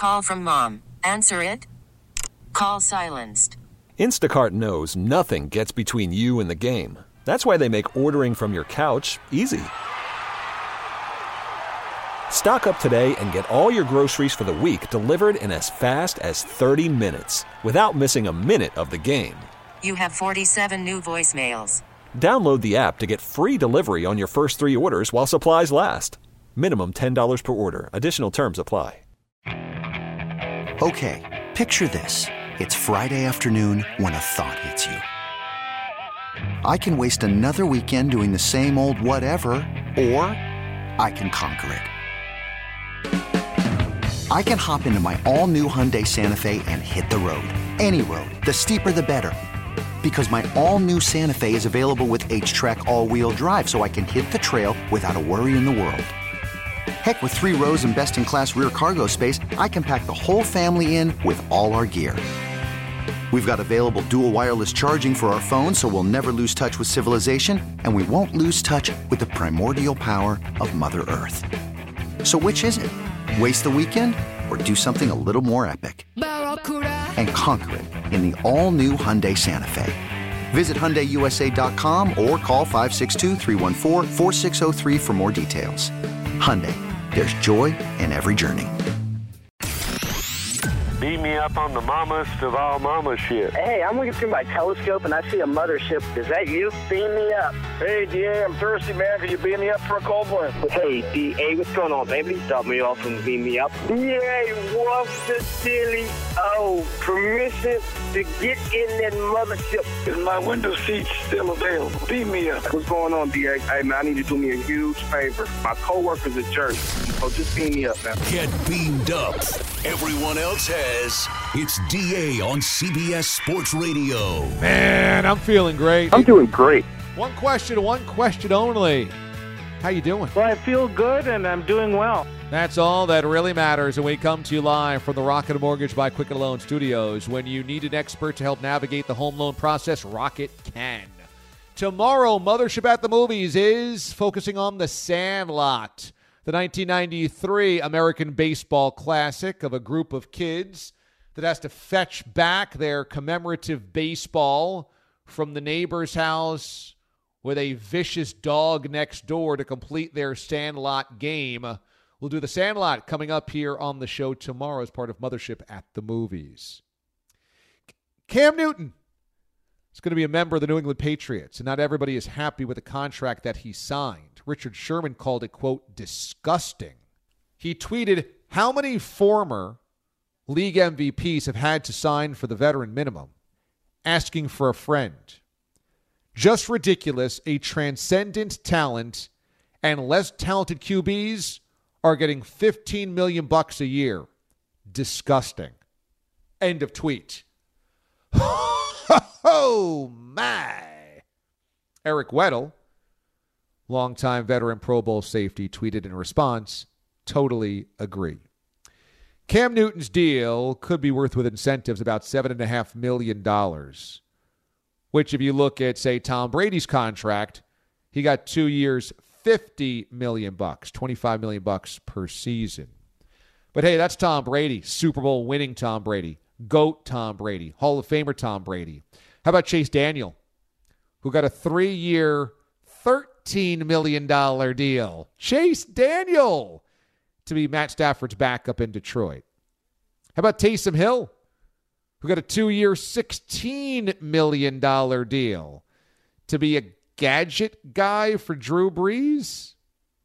Call from mom. Answer it. Call silenced. Instacart knows nothing gets between you and the game. That's why they make ordering from your couch easy. Stock up today and get all your groceries for the week delivered in as fast as 30 minutes without missing a minute of the game. You have 47 new voicemails. Download the app to get free delivery on your first 3 orders while supplies last. Minimum $10 per order. Additional terms apply. Okay, picture this. It's Friday afternoon when a thought hits you. I can waste another weekend doing the same old whatever, or I can conquer it. I can hop into my all-new Hyundai Santa Fe and hit the road. Any road. The steeper the better. Because my all-new Santa Fe is available with H-Track all-wheel drive, so I can hit the trail without a worry in the world. Heck, with 3 rows and best-in-class rear cargo space, I can pack the whole family in with all our gear. We've got available dual wireless charging for our phones, so we'll never lose touch with civilization, and we won't lose touch with the primordial power of Mother Earth. So which is it? Waste the weekend or do something a little more epic? And conquer it in the all-new Hyundai Santa Fe. Visit HyundaiUSA.com or call 562-314-4603 for more details. Hyundai, there's joy in every journey. Beat me up on the mamas of all mama shit. Hey, I'm looking through my telescope and I see a mothership. Is that you? Beam me up. Hey, DA, I'm thirsty, man. Could you beam me up for a cold one? Hey, DA, what's going on, baby? Stop me off and beam me up. DA, what's the silly? Oh, permission to get in that mothership. Is my window seat still available? Beam me up. What's going on, DA? Hey, man, I need you to do me a huge favor. My coworker's a jerk. So just beam me up, man. Get beamed up. Everyone else has. It's DA on CBS Sports Radio. Man, I'm feeling great. I'm doing great. One question only. How you doing? Well, I feel good and I'm doing well. That's all that really matters, and we come to you live from the Rocket Mortgage by Quicken Loan Studios. When you need an expert to help navigate the home loan process, Rocket can. Tomorrow, Mothership at the Movies is focusing on The Sandlot, the 1993 American baseball classic of a group of kids that has to fetch back their commemorative baseball from the neighbor's house with a vicious dog next door to complete their Sandlot game. We'll do The Sandlot coming up here on the show tomorrow as part of Mothership at the Movies. Cam Newton is going to be a member of the New England Patriots, and not everybody is happy with the contract that he signed. Richard Sherman called it, quote, disgusting. He tweeted, how many former league MVPs have had to sign for the veteran minimum? Asking for a friend. Just ridiculous. A transcendent talent and less talented QBs are getting $15 million a year. Disgusting. End of tweet. Oh, my. Eric Weddle, longtime veteran Pro Bowl safety, tweeted in response, totally agree. Cam Newton's deal could be worth, with incentives, about $7.5 million, which if you look at, say, Tom Brady's contract, he got 2 years, $50 million, $25 million per season. But hey, that's Tom Brady, Super Bowl winning Tom Brady, GOAT Tom Brady, Hall of Famer Tom Brady. How about Chase Daniel, who got a 3-year, $13 million deal? Chase Daniel to be Matt Stafford's backup in Detroit. How about Taysom Hill, who got a 2-year, $16 million deal to be a gadget guy for Drew Brees?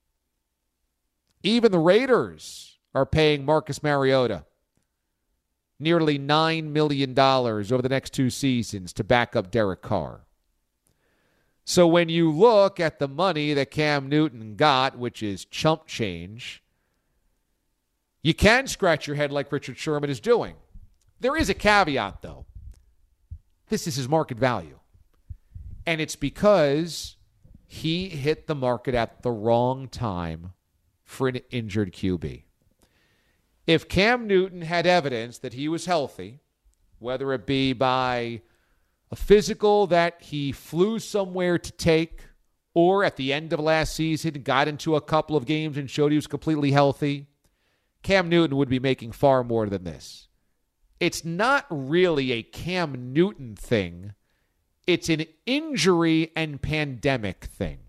Even the Raiders are paying Marcus Mariota nearly $9 million over the next 2 seasons to back up Derek Carr. So when you look at the money that Cam Newton got, which is chump change, you can scratch your head like Richard Sherman is doing. There is a caveat, though. This is his market value. And it's because he hit the market at the wrong time for an injured QB. If Cam Newton had evidence that he was healthy, whether it be by a physical that he flew somewhere to take, or at the end of last season got into a couple of games and showed he was completely healthy, Cam Newton would be making far more than this. It's not really a Cam Newton thing. It's an injury and pandemic thing.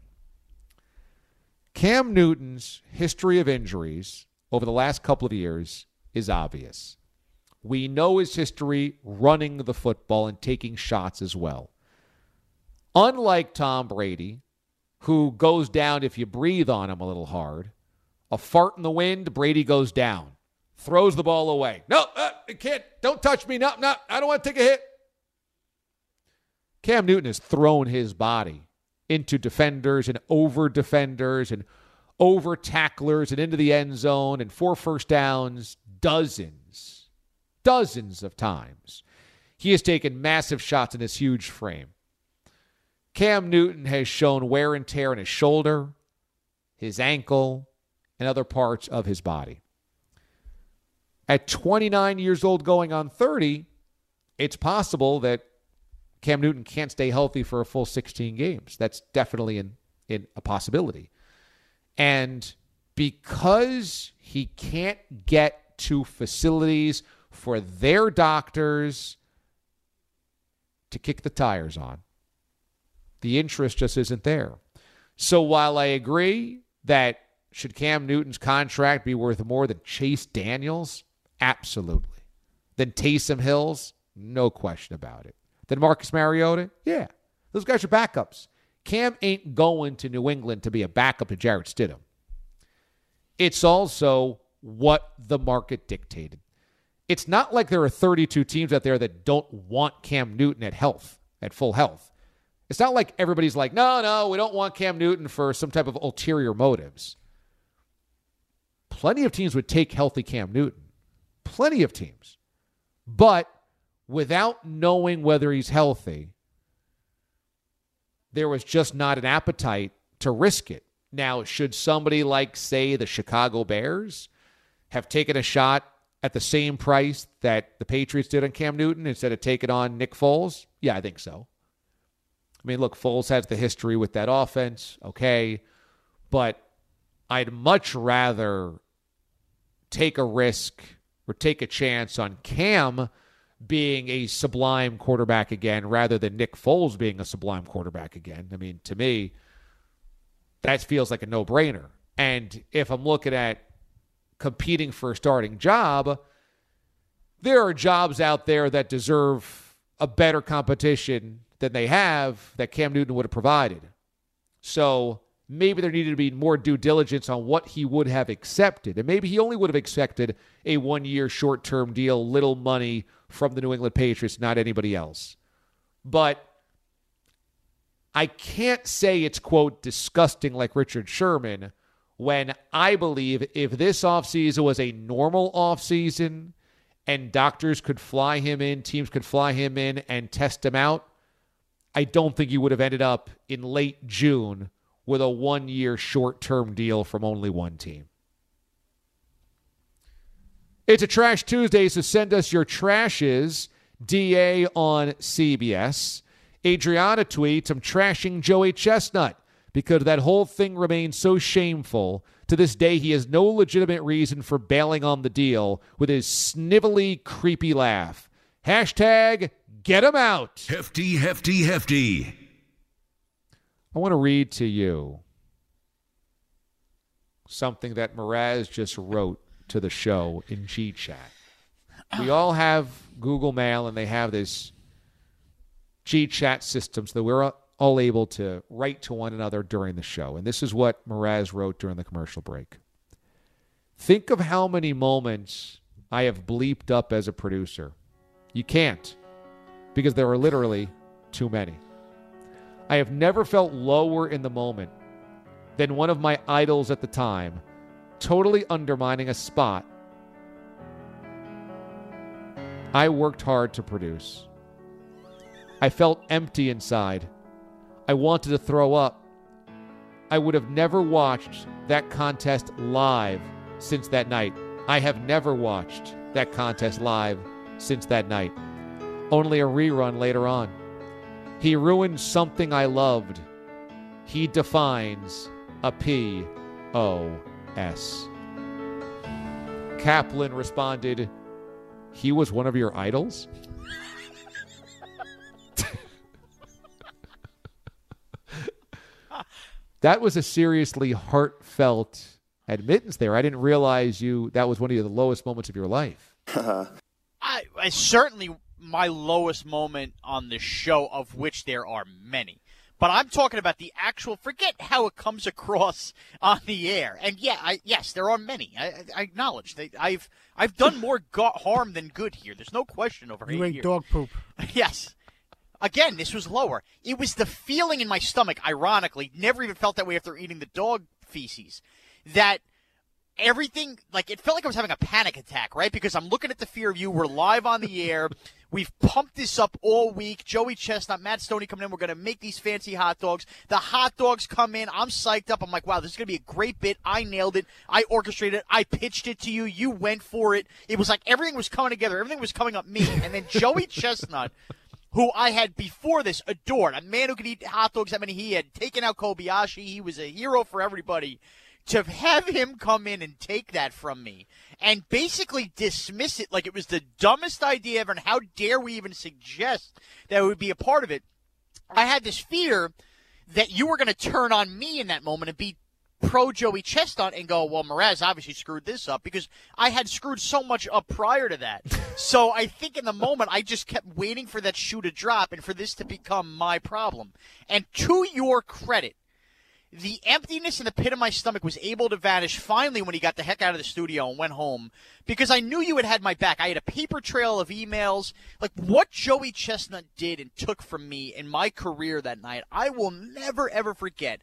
Cam Newton's history of injuries over the last couple of years is obvious. We know his history running the football and taking shots as well. Unlike Tom Brady, who goes down if you breathe on him a little hard, a fart in the wind, Brady goes down, throws the ball away. No, can't, don't touch me. No, I don't want to take a hit. Cam Newton has thrown his body into defenders and over tacklers and into the end zone and for first downs dozens of times. He has taken massive shots in his huge frame. Cam Newton has shown wear and tear in his shoulder, his ankle, and other parts of his body. At 29 years old going on 30, it's possible that Cam Newton can't stay healthy for a full 16 games. That's definitely in a possibility. And because he can't get to facilities for their doctors to kick the tires on, the interest just isn't there. So while I agree that should Cam Newton's contract be worth more than Chase Daniels? Absolutely. Than Taysom Hill's? No question about it. Than Marcus Mariota? Yeah. Those guys are backups. Cam ain't going to New England to be a backup to Jarrett Stidham. It's also what the market dictated. It's not like there are 32 teams out there that don't want Cam Newton at full health. It's not like everybody's like, no, we don't want Cam Newton for some type of ulterior motives. Plenty of teams would take healthy Cam Newton. Plenty of teams. But without knowing whether he's healthy, there was just not an appetite to risk it. Now, should somebody like, say, the Chicago Bears have taken a shot at the same price that the Patriots did on Cam Newton instead of taking on Nick Foles? Yeah, I think so. I mean, look, Foles has the history with that offense, okay, but I'd much rather take a risk or take a chance on Cam being a sublime quarterback again rather than Nick Foles being a sublime quarterback again. I mean, to me, that feels like a no-brainer. And if I'm looking at competing for a starting job, there are jobs out there that deserve a better competition than they have that Cam Newton would have provided. So maybe there needed to be more due diligence on what he would have accepted. And maybe he only would have accepted a one-year short-term deal, little money from the New England Patriots, not anybody else. But I can't say it's, quote, disgusting like Richard Sherman when I believe if this offseason was a normal offseason and doctors could fly him in, teams could fly him in and test him out, I don't think he would have ended up in late June with a one-year short-term deal from only one team. It's a Trash Tuesday, so send us your trashes, DA on CBS. Adriana tweets, I'm trashing Joey Chestnut because that whole thing remains so shameful. To this day, he has no legitimate reason for bailing on the deal with his snivelly, creepy laugh. Hashtag get him out. Hefty, hefty, hefty. I want to read to you something that Mraz just wrote to the show in G-Chat. We all have Google Mail, and they have this G-Chat system so that we're all able to write to one another during the show. And this is what Mraz wrote during the commercial break. Think of how many moments I have bleeped up as a producer. You can't, because there are literally too many. I have never felt lower in the moment than one of my idols at the time totally undermining a spot I worked hard to produce. I felt empty inside. I wanted to throw up. I would have never watched that contest live since that night. I have never watched that contest live since that night. Only a rerun later on. He ruined something I loved. He defines a POS. Kaplan responded, "He was one of your idols?" That was a seriously heartfelt admittance there. I didn't realize that was one of the lowest moments of your life. I certainly my lowest moment on the show, of which there are many. But I'm talking about the actual, forget how it comes across on the air. And yes, there are many. I acknowledge that I've done more harm than good here. There's no question over here. You ate dog poop. Yes. Again, this was lower. It was the feeling in my stomach, ironically, never even felt that way after eating the dog feces, that everything, like, it felt like I was having a panic attack, right? Because I'm looking at the Fear of You. We're live on the air. We've pumped this up all week. Joey Chestnut, Matt Stoney coming in. We're going to make these fancy hot dogs. The hot dogs come in. I'm psyched up. I'm like, wow, this is going to be a great bit. I nailed it. I orchestrated it. I pitched it to you. You went for it. It was like everything was coming together. Everything was coming up me. And then Joey Chestnut, who I had before this adored, a man who could eat hot dogs that many he had taken out Kobayashi. He was a hero for everybody. To have him come in and take that from me and basically dismiss it like it was the dumbest idea ever, and how dare we even suggest that it would be a part of it. I had this fear that you were going to turn on me in that moment and be pro Joey Chestnut and go, well, Mraz obviously screwed this up, because I had screwed so much up prior to that. So I think in the moment I just kept waiting for that shoe to drop and for this to become my problem. And to your credit, the emptiness in the pit of my stomach was able to vanish finally when he got the heck out of the studio and went home, because I knew you had my back. I had a paper trail of emails. Like, what Joey Chestnut did and took from me in my career that night, I will never, ever forget.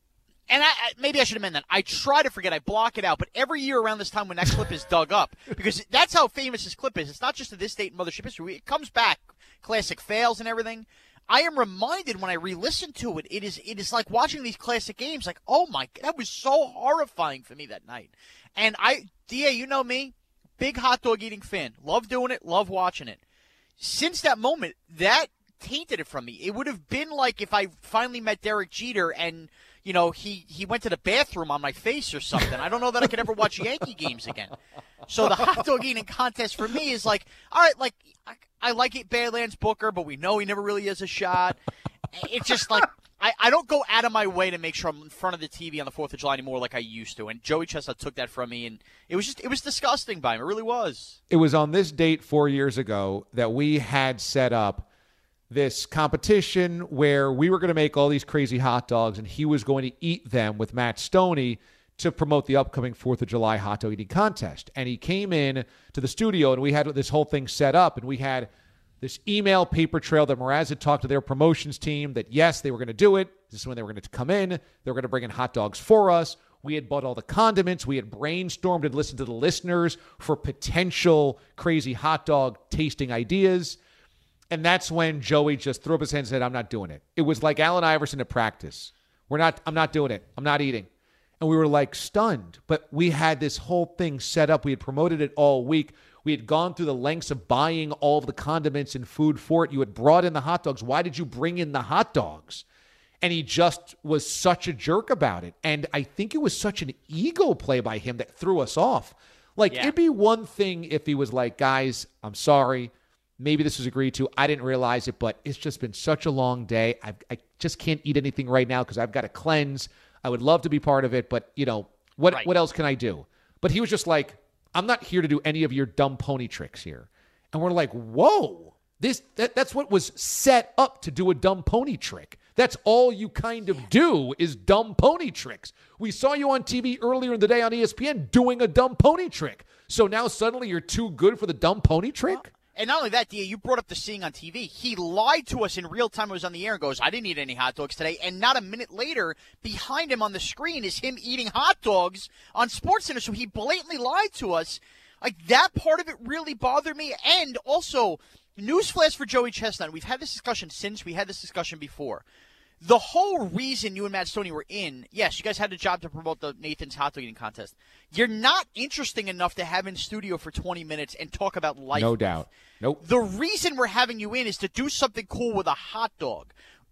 And maybe I should amend that. I try to forget. I block it out. But every year around this time when that clip is dug up, because that's how famous this clip is. It's not just of this date in Mothership history. It comes back, classic fails and everything. I am reminded when I re-listen to it, it is like watching these classic games, like, oh my, that was so horrifying for me that night. And DA, you know me, big hot dog eating fan. Love doing it, love watching it. Since that moment, that tainted it from me. It would have been like if I finally met Derek Jeter and, you know, he went to the bathroom on my face or something. I don't know that I could ever watch Yankee games again. So the hot dog eating contest for me is like, all right, like, I like it, Badlands Booker, but we know he never really has a shot. It's just like, I don't go out of my way to make sure I'm in front of the TV on the 4th of July anymore like I used to. And Joey Chestnut took that from me, and it was disgusting by him. It really was. It was on this date 4 years ago that we had set up this competition where we were going to make all these crazy hot dogs, and he was going to eat them with Matt Stoney to promote the upcoming 4th of July hot dog eating contest. And he came in to the studio, and we had this whole thing set up, and we had this email paper trail that Mraz had talked to their promotions team that, yes, they were going to do it. This is when they were going to come in. They were going to bring in hot dogs for us. We had bought all the condiments. We had brainstormed and listened to the listeners for potential crazy hot dog tasting ideas. And that's when Joey just threw up his hand and said, I'm not doing it. It was like Allen Iverson at practice. I'm not doing it. I'm not eating. And we were like stunned, but we had this whole thing set up. We had promoted it all week. We had gone through the lengths of buying all of the condiments and food for it. You had brought in the hot dogs. Why did you bring in the hot dogs? And he just was such a jerk about it. And I think it was such an ego play by him that threw us off. Like, It'd be one thing if he was like, guys, I'm sorry. Maybe this was agreed to. I didn't realize it, but it's just been such a long day. I just can't eat anything right now because I've got to cleanse. I would love to be part of it, but, you know, what else can I do? But he was just like, I'm not here to do any of your dumb pony tricks here. And we're like, whoa, that's what was set up to do a dumb pony trick. That's all you kind of do is dumb pony tricks. We saw you on TV earlier in the day on ESPN doing a dumb pony trick. So now suddenly you're too good for the dumb pony trick? And not only that, Dia, you brought up the seeing on TV. He lied to us in real time. It was on the air and goes, I didn't eat any hot dogs today. And not a minute later, behind him on the screen is him eating hot dogs on SportsCenter. So he blatantly lied to us. Like, that part of it really bothered me. And also, newsflash for Joey Chestnut. We've had this discussion since. We had this discussion before. The whole reason you and Matt Stoney were in, yes, you guys had a job to promote the Nathan's hot dog eating contest. You're not interesting enough to have in studio for 20 minutes and talk about life. No doubt. Nope. The reason we're having you in is to do something cool with a hot dog.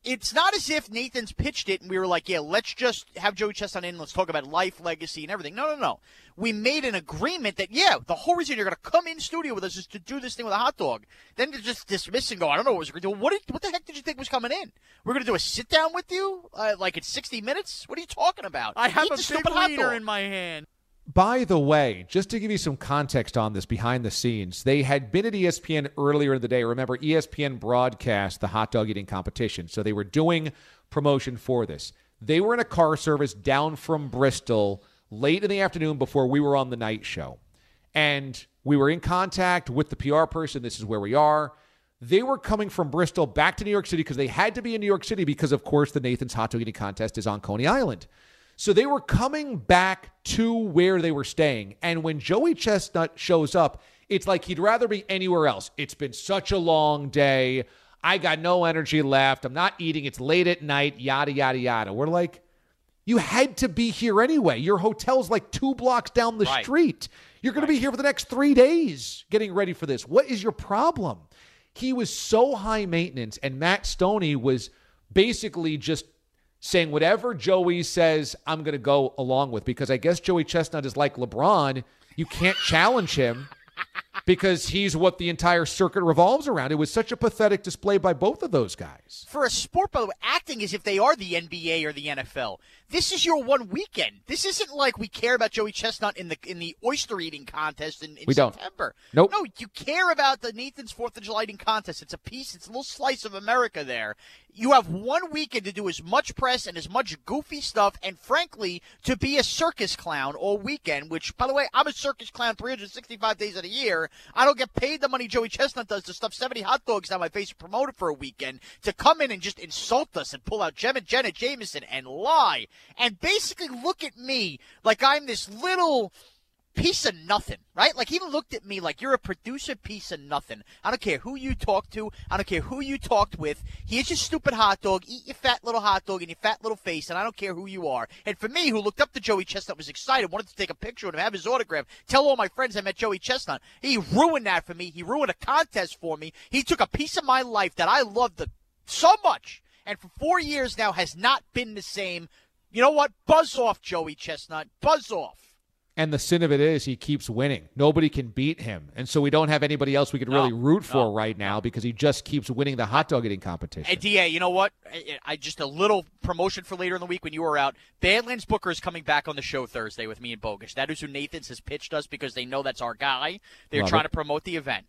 it's not as if Nathan's pitched it and we were like, yeah, let's just have Joey Chestnut in. Let's talk about life, legacy, and everything. No. We made an agreement that, yeah, the whole reason you're going to come in studio with us is to do this thing with a hot dog. Then to just dismiss and go, I don't know what we're going to do. What the heck did you think was coming in? We're going to do a sit down with you? Like it's 60 minutes? What are you talking about? I have Eat a the big stupid hot wiener dog. in my hand. By the way, just to give you some context on this behind the scenes, they had been at ESPN earlier in the day. Remember, ESPN broadcast the hot dog eating competition, so they were doing promotion for this. They were in a car service down from Bristol late in the afternoon before we were on the night show. And we were in contact with the PR person. This is where we are. They were coming from Bristol back to New York City because they had to be in New York City because, of course, the Nathan's Hot Dog Eating Contest is on Coney Island. So they were coming back to where they were staying. And when Joey Chestnut shows up, it's like he'd rather be anywhere else. It's been such a long day. I got no energy left. I'm not eating. It's late at night, yada, yada, yada. We're like, you had to be here anyway. Your hotel's like 2 blocks down the street. You're going to be here for the next 3 days getting ready for this. What is your problem? He was so high maintenance, and Matt Stoney was basically just saying whatever Joey says, I'm going to go along with, because I guess Joey Chestnut is like LeBron. You can't challenge him because he's what the entire circuit revolves around. It was such a pathetic display by both of those guys. For a sport, by the way, acting as if they are the NBA or the NFL. This is your one weekend. This isn't like we care about Joey Chestnut in the oyster eating contest in September. Nope. No, you care about the Nathan's 4th of July eating contest. It's a piece. It's a little slice of America there. You have one weekend to do as much press and as much goofy stuff, and frankly, to be a circus clown all weekend, which, by the way, I'm a circus clown 365 days of the year. I don't get paid the money Joey Chestnut does to stuff 70 hot dogs down my face and promote it for a weekend, to come in and just insult us and pull out Janet Jameson and lie. And basically look at me like I'm this little piece of nothing, right? Like he looked at me like you're a producer piece of nothing. I don't care who you talk to. I don't care who you talked with. Here's your stupid hot dog. Eat your fat little hot dog in your fat little face, and I don't care who you are. And for me, who looked up to Joey Chestnut, was excited, wanted to take a picture with him, have his autograph, tell all my friends I met Joey Chestnut. He ruined that for me. He ruined a contest for me. He took a piece of my life that I loved so much, and for 4 years now has not been the same. You know what? Buzz off, Joey Chestnut. Buzz off. And the sin of it is he keeps winning. Nobody can beat him. And so we don't have anybody else we could really root for right now because he just keeps winning the hot dog eating competition. Hey, DA, you know what? I just a little promotion for later in the week when you were out. Badlands Booker is coming back on the show Thursday with me and Bogusch. That is who Nathan's has pitched us because they know that's our guy. They're trying to promote the event.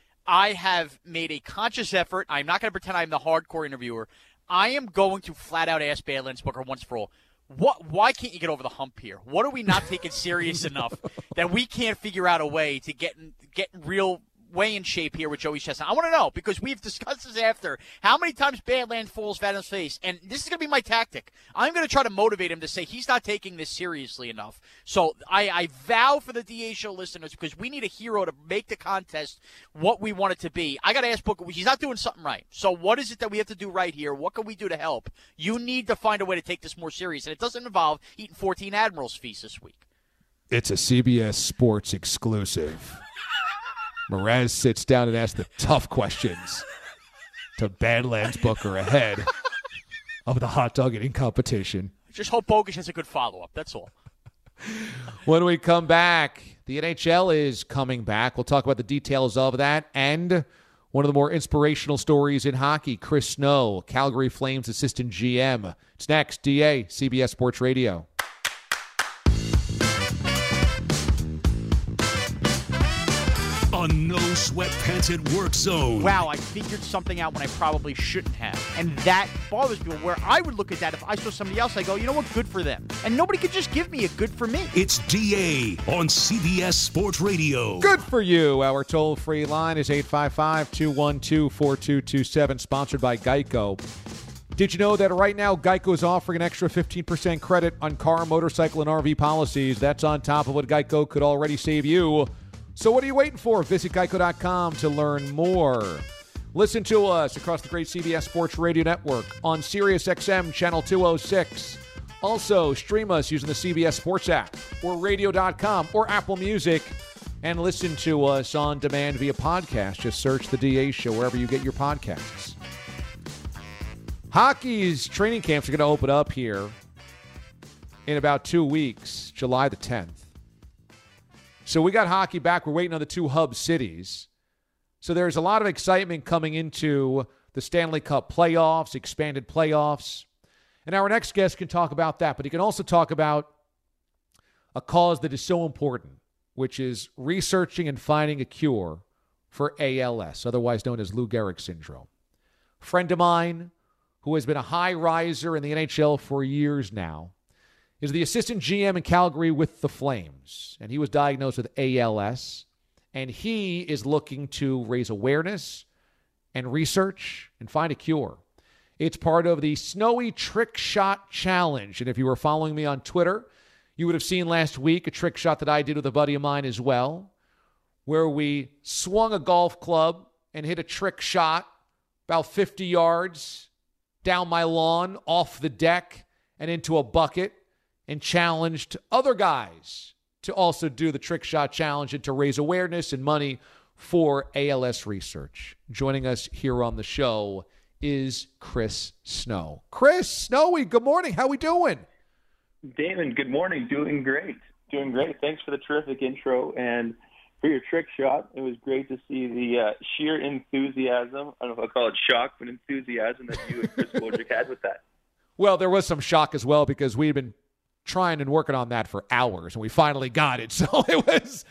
I have made a conscious effort. I'm not going to pretend I'm the hardcore interviewer. I am going to flat out ask Badlands Booker once for all, why can't you get over the hump here? What are we not taking serious enough that we can't figure out a way to get real way in shape here with Joey Chestnut? I want to know, because we've discussed this after, how many times Badlands falls flat on his face. And this is going to be my tactic. I'm going to try to motivate him to say he's not taking this seriously enough. So I vow for the DA Show listeners, because we need a hero to make the contest what we want it to be. I got to ask Booker, he's not doing something right. So what is it that we have to do right here? What can we do to help? You need to find a way to take this more serious. And it doesn't involve eating 14 Admiral's feast this week. It's a CBS Sports exclusive. Mraz sits down and asks the tough questions to Badlands Booker ahead of the hot dog eating competition. Just hope Bogusch has a good follow-up. That's all. When we come back, the NHL is coming back. We'll talk about the details of that and one of the more inspirational stories in hockey, Chris Snow, Calgary Flames assistant GM. It's next, DA, CBS Sports Radio. A no-sweat pants at work zone. Wow, I figured something out when I probably shouldn't have. And that bothers me, where I would look at that if I saw somebody else, I go, you know what, good for them. And nobody could just give me a good for me. It's DA on CBS Sports Radio. Good for you. Our toll-free line is 855-212-4227, sponsored by Geico. Did you know that right now Geico is offering an extra 15% credit on car, motorcycle, and RV policies? That's on top of what Geico could already save you. So what are you waiting for? Visit Geico.com to learn more. Listen to us across the great CBS Sports Radio Network on SiriusXM Channel 206. Also, stream us using the CBS Sports app or radio.com or Apple Music. And listen to us on demand via podcast. Just search The DA Show wherever you get your podcasts. Hockey's training camps are going to open up here in about 2 weeks, July the 10th. So we got hockey back. We're waiting on the two hub cities. So there's a lot of excitement coming into the Stanley Cup playoffs, expanded playoffs. And our next guest can talk about that, but he can also talk about a cause that is so important, which is researching and finding a cure for ALS, otherwise known as Lou Gehrig syndrome. A friend of mine who has been a high riser in the NHL for years now is the assistant GM in Calgary with the Flames, and he was diagnosed with ALS, and he is looking to raise awareness and research and find a cure. It's part of the Snowy Trick Shot Challenge, and if you were following me on Twitter, you would have seen last week a trick shot that I did with a buddy of mine as well, where we swung a golf club and hit a trick shot about 50 yards down my lawn, off the deck, and into a bucket, and challenged other guys to also do the trick shot challenge and to raise awareness and money for ALS research. Joining us here on the show is Chris Snow. Chris, Snowy, good morning. How we doing? Damon, good morning. Doing great. Thanks for the terrific intro and for your trick shot. It was great to see the sheer enthusiasm. I don't know if I'll call it shock, but enthusiasm that you and Chris Wojcik had with that. Well, there was some shock as well because we'd been trying and working on that for hours, and we finally got it. So it was,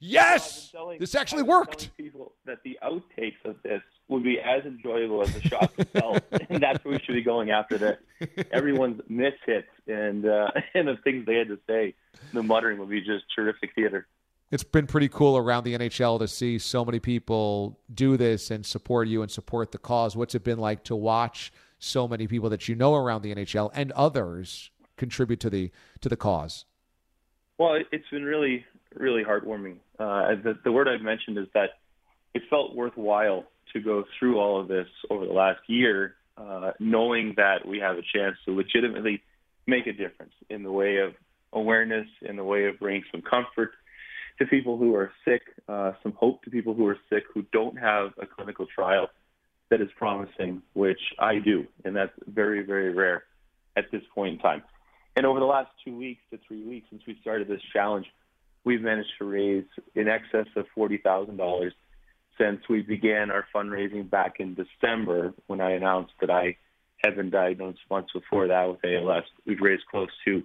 yes, this actually worked. Telling people that the outtakes of this would be as enjoyable as the shot itself, and that's what we should be going after. That everyone's mishits and the things they had to say, the muttering would be just terrific theater. It's been pretty cool around the NHL to see so many people do this and support you and support the cause. What's it been like to watch so many people that you know around the NHL and others contribute to the cause? Well, it's been really, really heartwarming. The word I've mentioned is that it felt worthwhile to go through all of this over the last year, knowing that we have a chance to legitimately make a difference in the way of awareness, in the way of bringing some comfort to people who are sick, some hope to people who are sick, who don't have a clinical trial that is promising, which I do, and that's very, very rare at this point in time. And over the last 2 weeks to 3 weeks since we started this challenge, we've managed to raise in excess of $40,000 since we began our fundraising back in December when I announced that I had been diagnosed months before that with ALS. We've raised close to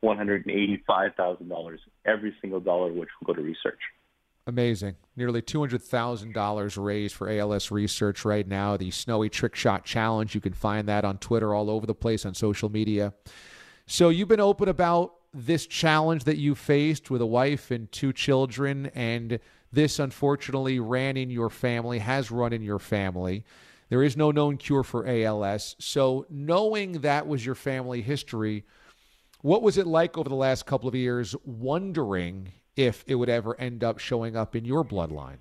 $185,000, every single dollar of which will go to research. Amazing. Nearly $200,000 raised for ALS research right now. The Snowy Trick Shot Challenge. You can find that on Twitter, all over the place on social media. So you've been open about this challenge that you faced with a wife and 2 children, and this unfortunately ran in your family, has run in your family. There is no known cure for ALS. So knowing that was your family history, what was it like over the last couple of years wondering if it would ever end up showing up in your bloodline?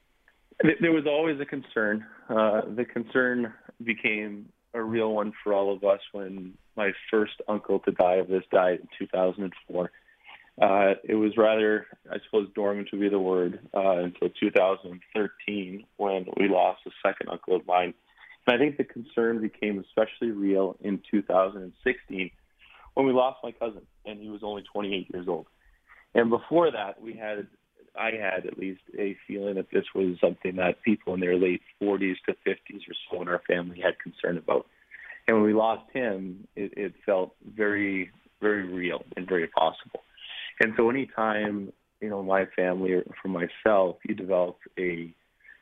There was always a concern. The concern became a real one for all of us when my first uncle to die of this died in 2004. It was rather, I suppose, dormant would be the word, until 2013 when we lost a second uncle of mine. And I think the concern became especially real in 2016 when we lost my cousin, and he was only 28 years old. And before that, I had at least a feeling that this was something that people in their late 40s to 50s or so in our family had concern about. And when we lost him, it felt very, very real and very possible. And so anytime, my family or for myself, you develop a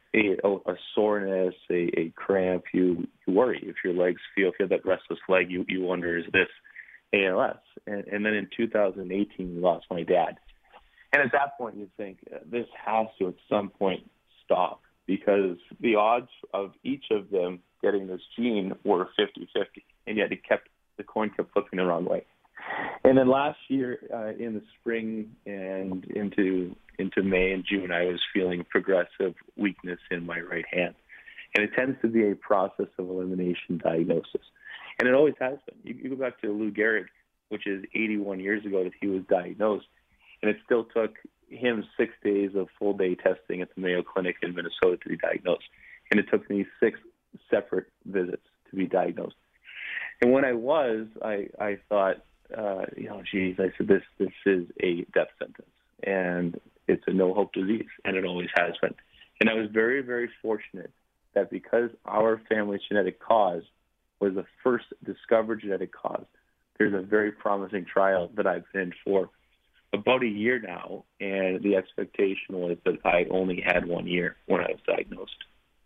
soreness, a cramp, you worry. If your legs feel that restless leg, you wonder, is this ALS? And then in 2018, we lost my dad. And at that point, you think, this has to at some point stop, because the odds of each of them getting this gene were 50-50, and yet the coin kept flipping the wrong way. And then last year, in the spring and into May and June, I was feeling progressive weakness in my right hand. And it tends to be a process of elimination diagnosis. And it always has been. You go back to Lou Gehrig, which is 81 years ago that he was diagnosed, and it still took him 6 days of full-day testing at the Mayo Clinic in Minnesota to be diagnosed. And it took me 6 separate visits to be diagnosed. And when I was, I thought, geez, I said, this is a death sentence, and it's a no-hope disease, and it always has been. And I was very, very fortunate that because our family's genetic cause was the first discovered genetic cause, there's a very promising trial that I've been in for about a year now, and the expectation was that I only had 1 year when I was diagnosed.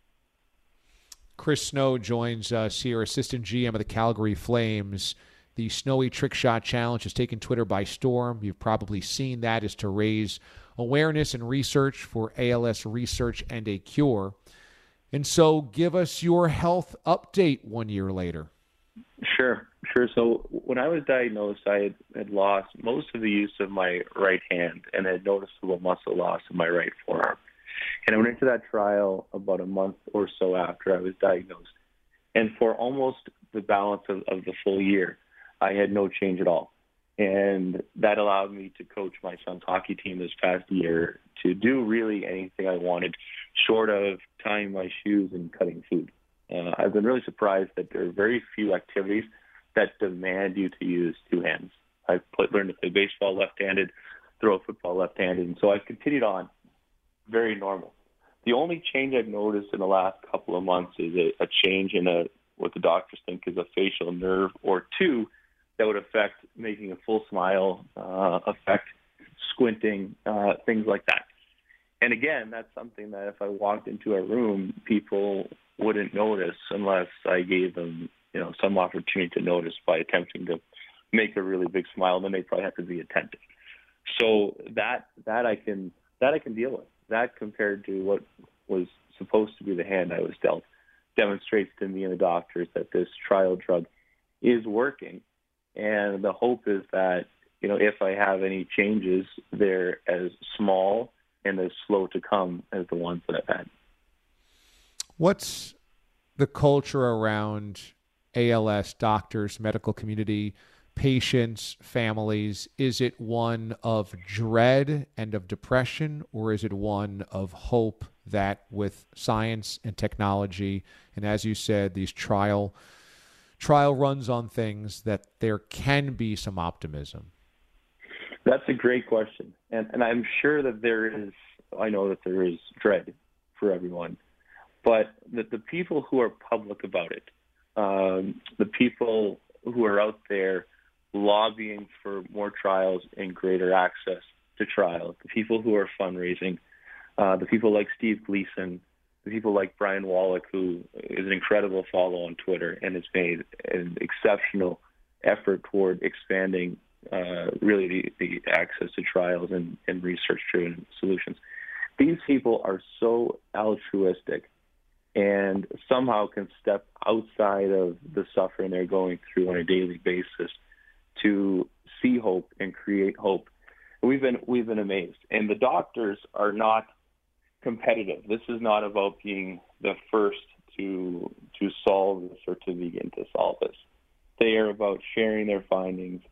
Chris Snow joins us here, assistant GM of the Calgary Flames. The Snowy Trick Shot Challenge has taken Twitter by storm. You've probably seen that is to raise awareness and research for ALS research and a cure. And so give us your health update 1 year later. Sure. So when I was diagnosed, I had lost most of the use of my right hand and had noticeable muscle loss in my right forearm. And I went into that trial about a month or so after I was diagnosed. And for almost the balance of the full year, I had no change at all. And that allowed me to coach my son's hockey team this past year to do really anything I wanted, short of tying my shoes and cutting food. I've been really surprised that there are very few activities that demand you to use two hands. I've learned to play baseball left-handed, throw a football left-handed, and so I've continued on very normal. The only change I've noticed in the last couple of months is a change in what the doctors think is a facial nerve or two that would affect making a full smile, affect squinting, things like that. And again, that's something that if I walked into a room, people wouldn't notice unless I gave them, some opportunity to notice by attempting to make a really big smile. Then they probably have to be attentive. So that I can deal with. That compared to what was supposed to be the hand I was dealt demonstrates to me and the doctors that this trial drug is working. And the hope is that, if I have any changes, they're as small and as slow to come as the ones that I've had. What's the culture around ALS, doctors, medical community, patients, families? Is it one of dread and of depression, or is it one of hope that with science and technology, and as you said, these trial runs on things, that there can be some optimism? That's a great question. And I'm sure that I know that there is dread for everyone, but the people who are public about it, the people who are out there lobbying for more trials and greater access to trials, the people who are fundraising, the people like Steve Gleason, the people like Brian Wallach, who is an incredible follow on Twitter and has made an exceptional effort toward expanding really the access to trials and research-driven solutions. These people are so altruistic and somehow can step outside of the suffering they're going through on a daily basis to see hope and create hope. We've been amazed. And the doctors are not competitive. This is not about being the first to solve this or to begin to solve this. They are about sharing their findings.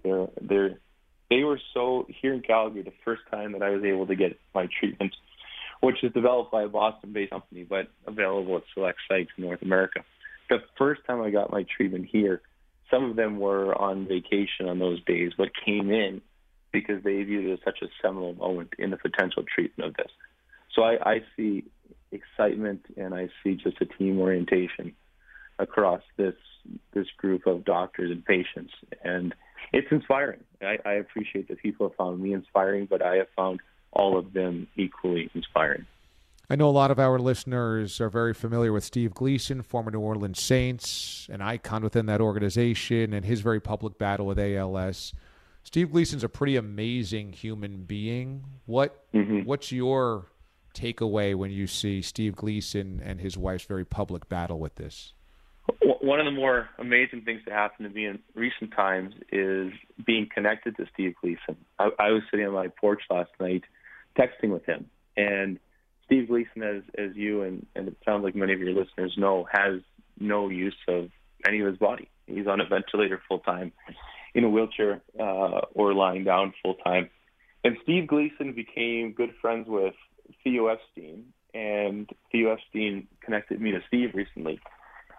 They were so, here in Calgary, the first time that I was able to get my treatment, which is developed by a Boston-based company, but available at select sites in North America. The first time I got my treatment here, some of them were on vacation on those days, but came in because they viewed it as such a seminal moment in the potential treatment of this. So I see excitement and I see just a team orientation across this group of doctors and patients. And it's inspiring. I appreciate that people have found me inspiring, but I have found all of them equally inspiring. I know a lot of our listeners are very familiar with Steve Gleason, former New Orleans Saints, an icon within that organization, and his very public battle with ALS. Steve Gleason's a pretty amazing human being. What's your takeaway when you see Steve Gleason and his wife's very public battle with this? One of the more amazing things that happened to me in recent times is being connected to Steve Gleason. I was sitting on my porch last night texting with him, and Steve Gleason, as you and it sounds like many of your listeners know, has no use of any of his body. He's on a ventilator full-time, in a wheelchair, or lying down full-time. And Steve Gleason became good friends with Theo Epstein, and Theo Epstein connected me to Steve recently.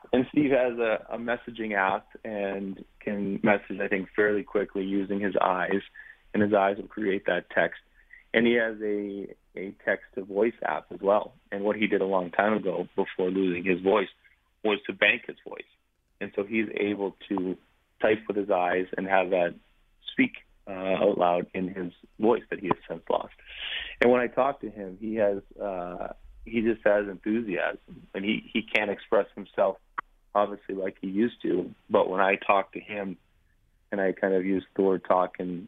And Steve has a messaging app and can message, I think, fairly quickly using his eyes, and his eyes will create that text. And he has a text-to-voice app as well. And what he did a long time ago before losing his voice was to bank his voice. And so he's able to type with his eyes and have that speak out loud in his voice that he has since lost. And when I talk to him, he just has enthusiasm, and he can't express himself obviously like he used to. But when I talk to him, and I kind of use the word talk in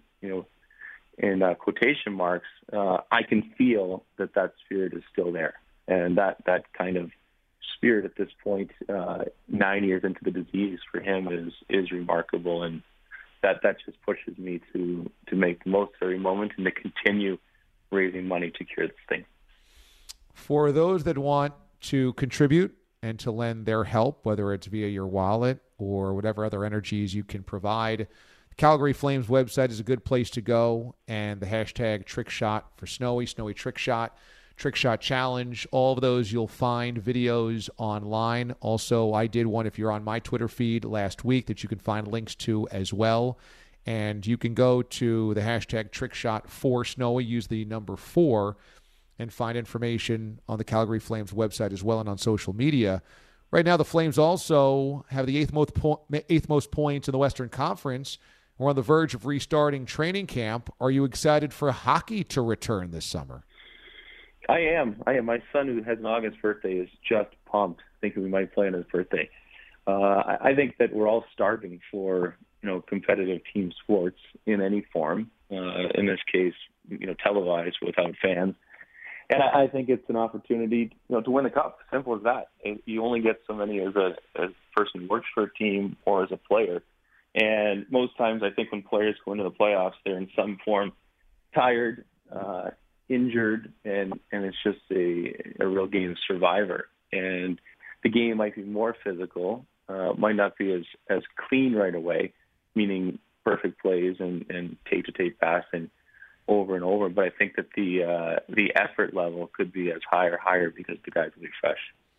quotation marks, I can feel that spirit is still there, and that kind of spirit at this point, 9 years into the disease, for him is remarkable, and that just pushes me to make the most of every moment and to continue raising money to cure this thing. For those that want to contribute and to lend their help, whether it's via your wallet or whatever other energies you can provide, the Calgary Flames website is a good place to go, and the hashtag TrickShot for Snowy TrickShot, TrickShot Challenge, all of those you'll find videos online. Also, I did one, if you're on my Twitter feed last week, that you can find links to as well. And you can go to the hashtag TrickShot for Snowy, use the number 4, and find information on the Calgary Flames website as well and on social media. Right now, the Flames also have the eighth most points in the Western Conference. We're on the verge of restarting training camp. Are you excited for hockey to return this summer? I am. My son, who has an August birthday, is just pumped, thinking we might play on his birthday. I think that we're all starving for competitive team sports in any form. In this case, televised without fans. And I think it's an opportunity, to win the cup. Simple as that. You only get so many as a person who works for a team or as a player. And most times, I think when players go into the playoffs, they're in some form tired, injured, and it's just a real game of survivor. And the game might be more physical, might not be as clean right away, meaning perfect plays and tape-to-tape passing over and over. But I think that the effort level could be as high or higher because the guys will be fresh.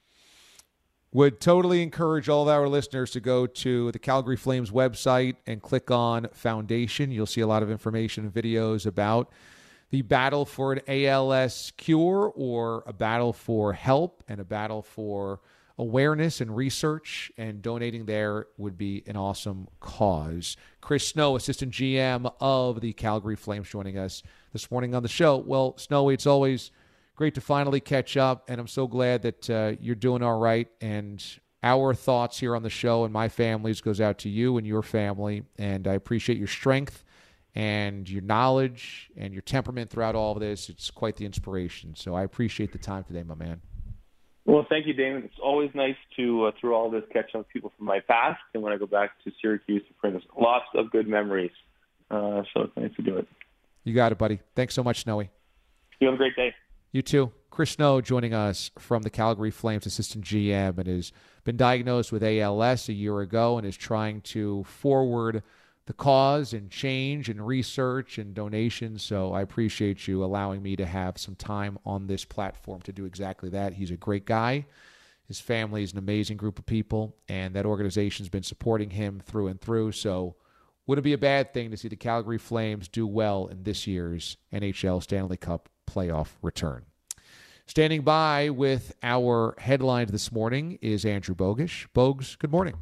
Would totally encourage all of our listeners to go to the Calgary Flames website and click on Foundation. You'll see a lot of information and videos about the battle for an ALS cure, or a battle for help and a battle for awareness and research, and donating there would be an awesome cause. Chris Snow, Assistant GM of the Calgary Flames, joining us this morning on the show. Well, Snowy, it's always great to finally catch up, and I'm so glad that you're doing all right. And our thoughts here on the show and my family's goes out to you and your family, and I appreciate your strength and your knowledge and your temperament throughout all of this. It's quite the inspiration. So I appreciate the time today, my man. Well, thank you, Damon. It's always nice to, through all this, catch up with people from my past. And when I go back to Syracuse, it brings lots of good memories. So it's nice to do it. You got it, buddy. Thanks so much, Snowy. You have a great day. You too. Chris Snow joining us from the Calgary Flames, Assistant GM, and has been diagnosed with ALS a year ago and is trying to forward the cause and change and research and donations. So I appreciate you allowing me to have some time on this platform to do exactly that. He's a great guy. His family is an amazing group of people, and that organization's been supporting him through and through. So would it be a bad thing to see the Calgary Flames do well in this year's NHL Stanley Cup playoff return? Standing by with our headlines this morning is Andrew Bogusch. Bogues, good morning.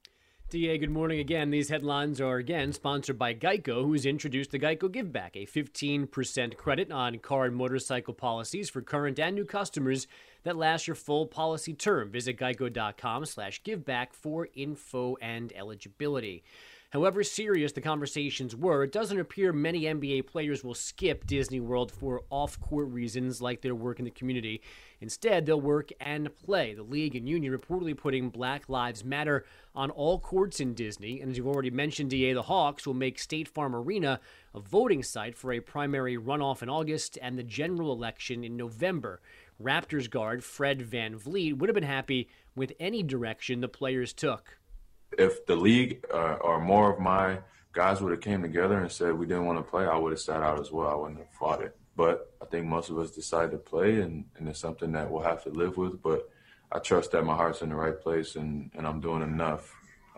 DA, good morning again. These headlines are again sponsored by Geico, who's introduced the Geico Give Back, a 15% credit on car and motorcycle policies for current and new customers that lasts your full policy term. Visit geico.com/giveback for info and eligibility. However serious the conversations were, it doesn't appear many NBA players will skip Disney World for off-court reasons like their work in the community. Instead, they'll work and play. The league and union reportedly putting Black Lives Matter on all courts in Disney. And as you've already mentioned, DA, the Hawks will make State Farm Arena a voting site for a primary runoff in August and the general election in November. Raptors guard Fred VanVleet would have been happy with any direction the players took. If the league or more of my guys would have came together and said we didn't want to play, I would have sat out as well. I wouldn't have fought it. But I think most of us decided to play, and it's something that we'll have to live with. But I trust that my heart's in the right place and I'm doing enough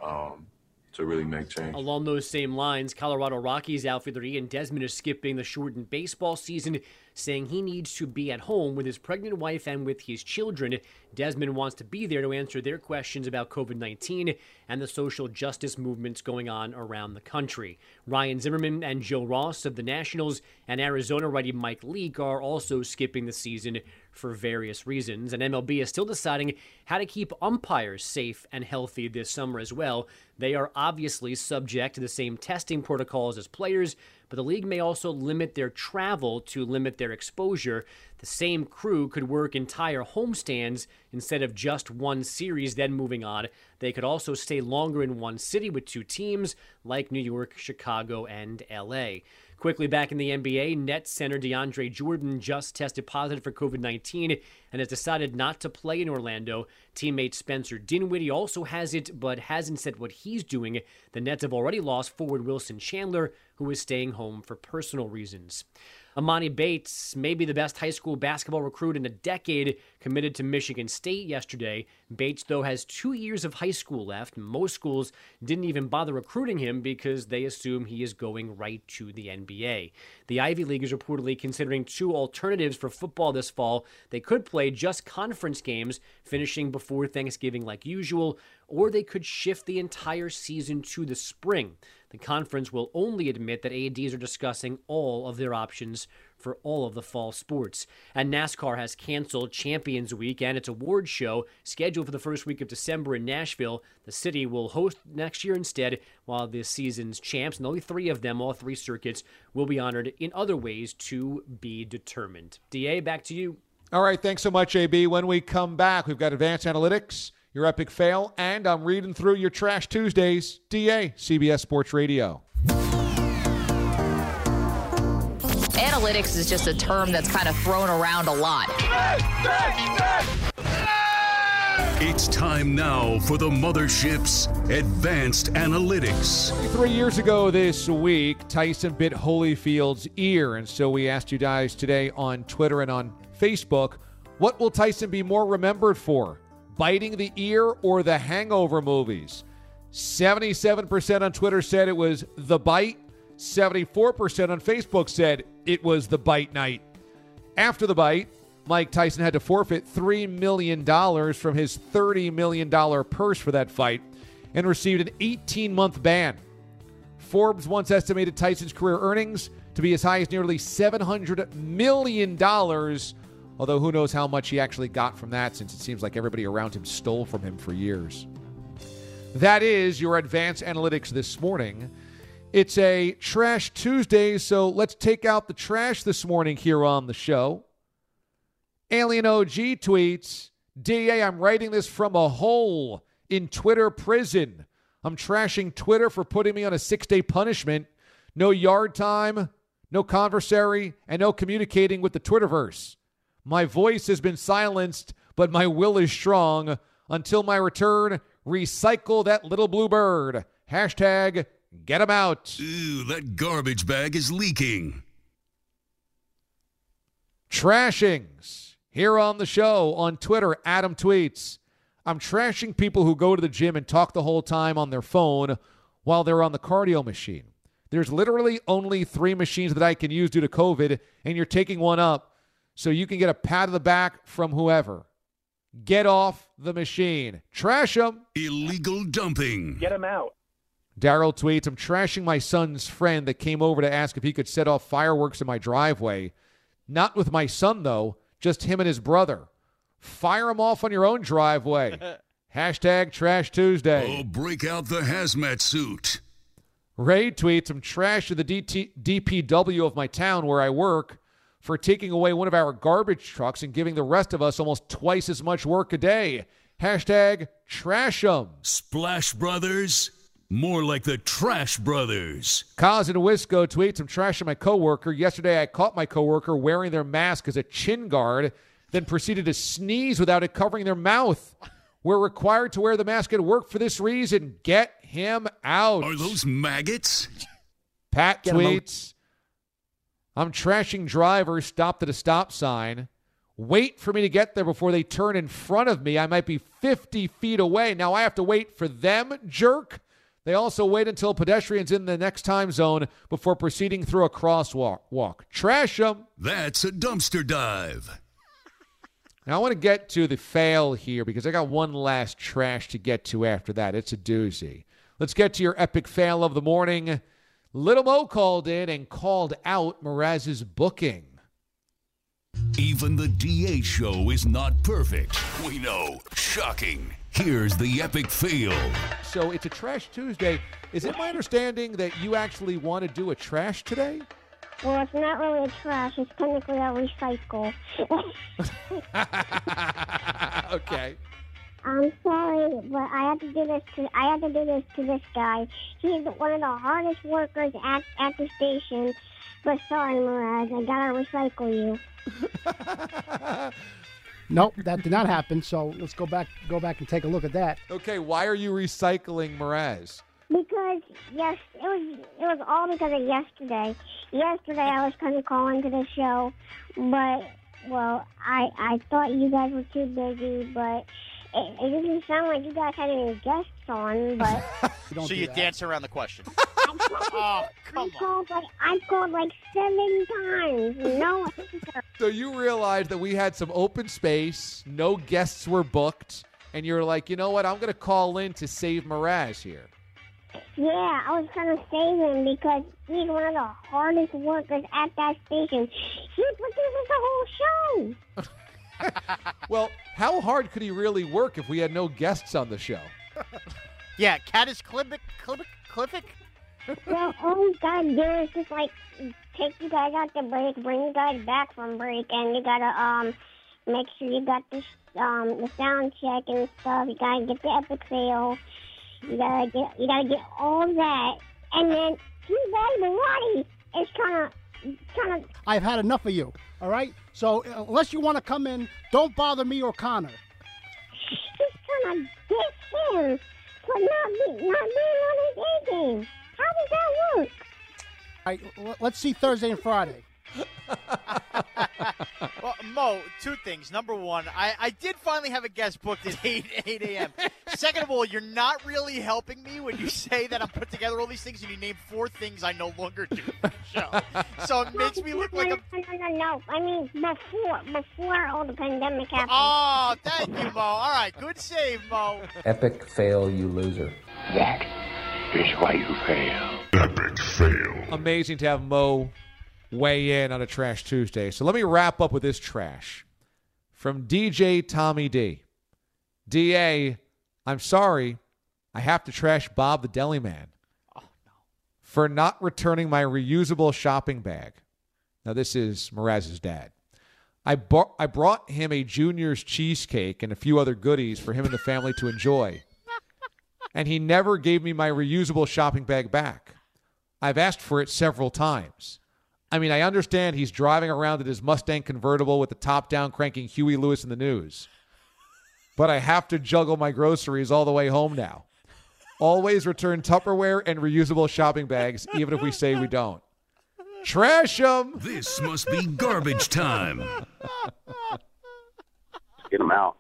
to really make change. Along those same lines, Colorado Rockies outfielder Ian Desmond is skipping the shortened baseball season, saying he needs to be at home with his pregnant wife and with his children. Desmond wants to be there to answer their questions about COVID-19 and the social justice movements going on around the country. Ryan Zimmerman and Joe Ross of the Nationals and Arizona righty Mike Leake are also skipping the season for various reasons, and MLB is still deciding how to keep umpires safe and healthy this summer as well. They are obviously subject to the same testing protocols as players, but the league may also limit their travel to limit their exposure. The same crew could work entire homestands instead of just one series, then moving on. They could also stay longer in one city with two teams, like New York, Chicago, and LA. Quickly back in the NBA, Nets center DeAndre Jordan just tested positive for COVID-19 and has decided not to play in Orlando. Teammate Spencer Dinwiddie also has it, but hasn't said what he's doing. The Nets have already lost forward Wilson Chandler, who is staying home for personal reasons. Amani Bates, maybe the best high school basketball recruit in a decade, committed to Michigan State yesterday. Bates, though, has 2 years of high school left. Most schools didn't even bother recruiting him because they assume he is going right to the NBA. The Ivy League is reportedly considering two alternatives for football this fall. They could play just conference games, finishing before Thanksgiving like usual, or they could shift the entire season to the spring. The conference will only admit that ADs are discussing all of their options for all of the fall sports. And NASCAR has canceled Champions Week and its award show scheduled for the first week of December in Nashville. The city will host next year instead, while this season's champs, and only three of them, all three circuits, will be honored in other ways to be determined. DA, back to you. All right, thanks so much, AB. When we come back, we've got Advanced Analytics, your epic fail, and I'm reading through your Trash Tuesdays. DA, CBS Sports Radio. Analytics is just a term that's kind of thrown around a lot. It's time now for the Mothership's Advanced Analytics. 3 years ago this week, Tyson bit Holyfield's ear, and so we asked you guys today on Twitter and on Facebook, what will Tyson be more remembered for? Biting the ear or the Hangover movies? 77% on Twitter said it was the bite. 74% on Facebook said it was the bite night. After the bite, Mike Tyson had to forfeit $3 million from his $30 million purse for that fight and received an 18-month ban. Forbes once estimated Tyson's career earnings to be as high as nearly $700 million, although who knows how much he actually got from that, since it seems like everybody around him stole from him for years. That is your Advanced Analytics this morning. It's a Trash Tuesday, so let's take out the trash this morning here on the show. Alien OG tweets, DA, I'm writing this from a hole in Twitter prison. I'm trashing Twitter for putting me on a 6-day punishment. No yard time, no conversary, and no communicating with the Twitterverse. My voice has been silenced, but my will is strong. Until my return, recycle that little blue bird. Hashtag get him out. Ooh, that garbage bag is leaking. Trashings. Here on the show, on Twitter, Adam tweets, I'm trashing people who go to the gym and talk the whole time on their phone while they're on the cardio machine. There's literally only 3 machines that I can use due to COVID, and you're taking one up so you can get a pat on the back from whoever. Get off the machine. Trash them. Illegal dumping. Get them out. Daryl tweets, I'm trashing my son's friend that came over to ask if he could set off fireworks in my driveway. Not with my son, though. Just him and his brother. Fire them off on your own driveway. Hashtag Trash Tuesday. Oh, break out the hazmat suit. Ray tweets, I'm trashing the DPW of my town where I work for taking away one of our garbage trucks and giving the rest of us almost twice as much work a day. Hashtag Trash 'em. Splash Brothers. More like the Trash Brothers. Kaz and Wisco tweets, I'm trashing my coworker. Yesterday I caught my coworker wearing their mask as a chin guard, then proceeded to sneeze without it covering their mouth. We're required to wear the mask at work for this reason. Get him out. Are those maggots? Pat tweets, I'm trashing drivers stopped at a stop sign wait for me to get there before they turn in front of me. I might be 50 feet away. Now I have to wait for them, jerk. They also wait until pedestrians in the next time zone before proceeding through a crosswalk. Trash them. That's a dumpster dive. Now, I want to get to the fail here because I got one last trash to get to after that. It's a doozy. Let's get to your epic fail of the morning. Little Mo called in and called out Mraz's booking. Even the DA show is not perfect. We know. Shocking. Here's the epic fail. So it's a Trash Tuesday. Is it my understanding that you actually want to do a trash today? Well, it's not really a trash. It's technically a recycle. Okay. I'm sorry, but I have to do this to this guy. He's one of the hardest workers at the station. But sorry, Mraz, I gotta recycle you. Nope, that did not happen. So let's go back and take a look at that. Okay, why are you recycling Mraz? Because yes, it was all because of yesterday. Yesterday I was trying to call into the show, but well, I thought you guys were too busy, but it doesn't sound like you guys had any guests on. But so you dance around the question. I've called like 7 times. No answer. So you realized that we had some open space, no guests were booked, and you're like, you know what? I'm going to call in to save Mraz here. Yeah, I was trying to save him because he's one of the hardest workers at that station. He produces the whole show. Well, how hard could he really work if we had no guests on the show? Yeah, cataclysmic. Well, all you gotta do is just like take you guys out to break, bring you guys back from break, and you gotta make sure you got the sound check and stuff. You gotta get the epic fail. You gotta get all that, and then T-Bag Marty is trying to. I've had enough of you. All right. So unless you want to come in, don't bother me or Connor. He's trying to diss him for not being on his A game. How does that work? All right. Let's see Thursday and Friday. Well, Mo, 2 things. Number 1, I did finally have a guest booked at 8 a.m. Second of all, you're not really helping me when you say that I'm put together all these things and you name 4 things I no longer do for the show. So it makes me look like a... No. I mean, before all the pandemic happened. Oh, thank you, Mo. All right, good save, Mo. Epic fail, you loser. That is why you fail. Epic fail. Amazing to have Mo weigh in on a Trash Tuesday. So let me wrap up with this trash from DJ Tommy D. DA, I'm sorry, I have to trash Bob the Deli Man for not returning my reusable shopping bag. Now, this is Mraz's dad. I brought him a Junior's cheesecake and a few other goodies for him and the family to enjoy. And he never gave me my reusable shopping bag back. I've asked for it several times. I mean, I understand he's driving around in his Mustang convertible with the top down cranking Huey Lewis in the news. But I have to juggle my groceries all the way home now. Always return Tupperware and reusable shopping bags, even if we say we don't. Trash them! This must be garbage time. Get them out.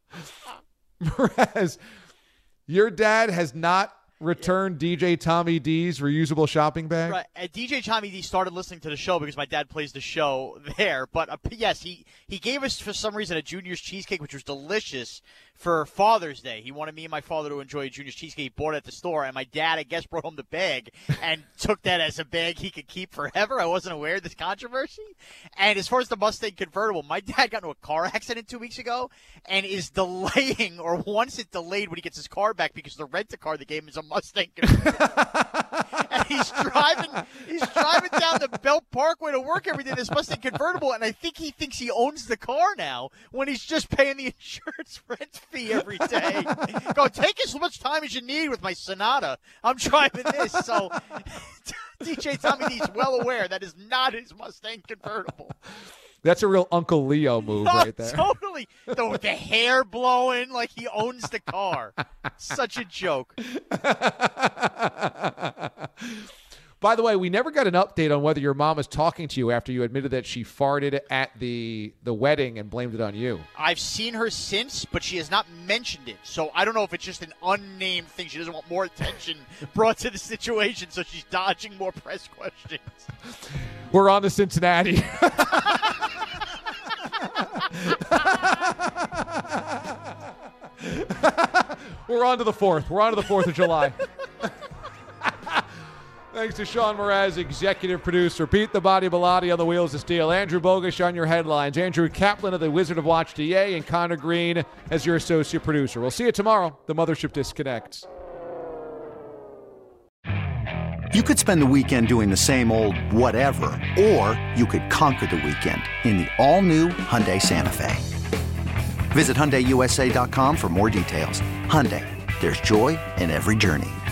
Mraz, your dad has not returned DJ Tommy D's reusable shopping bag? Right. DJ Tommy D started listening to the show because my dad plays the show there. But yes, he gave us for some reason a Junior's cheesecake, which was delicious for Father's Day. He wanted me and my father to enjoy a Junior's cheesecake. He bought it at the store, and my dad, I guess, brought home the bag and took that as a bag he could keep forever. I wasn't aware of this controversy. And as far as the Mustang convertible, my dad got into a car accident 2 weeks ago and is delaying, or wants it delayed when he gets his car back because the rent-a-car they gave him is a Mustang convertible. And he's driving down the Belt Parkway to work every day, this Mustang convertible, and I think he thinks he owns the car now when he's just paying the insurance rent fee every day. Go, take as much time as you need with my Sonata. I'm driving this. So DJ Tommy D's well aware that is not his Mustang convertible. That's a real Uncle Leo move right there. Totally. With the hair blowing like he owns the car. Such a joke. By the way, we never got an update on whether your mom is talking to you after you admitted that she farted at the wedding and blamed it on you. I've seen her since, but she has not mentioned it. So I don't know if it's just an unnamed thing. She doesn't want more attention brought to the situation, so she's dodging more press questions. We're on to Cincinnati. We're on to the 4th. We're on to the 4th of July. Thanks to Sean Mraz, executive producer. Pete the Body Bilotti on the wheels of steel. Andrew Bogusch on your headlines. Andrew Kaplan of the Wizard of Watch DA. And Connor Green as your associate producer. We'll see you tomorrow. The Mothership disconnects. You could spend the weekend doing the same old whatever, or you could conquer the weekend in the all-new Hyundai Santa Fe. Visit HyundaiUSA.com for more details. Hyundai, there's joy in every journey.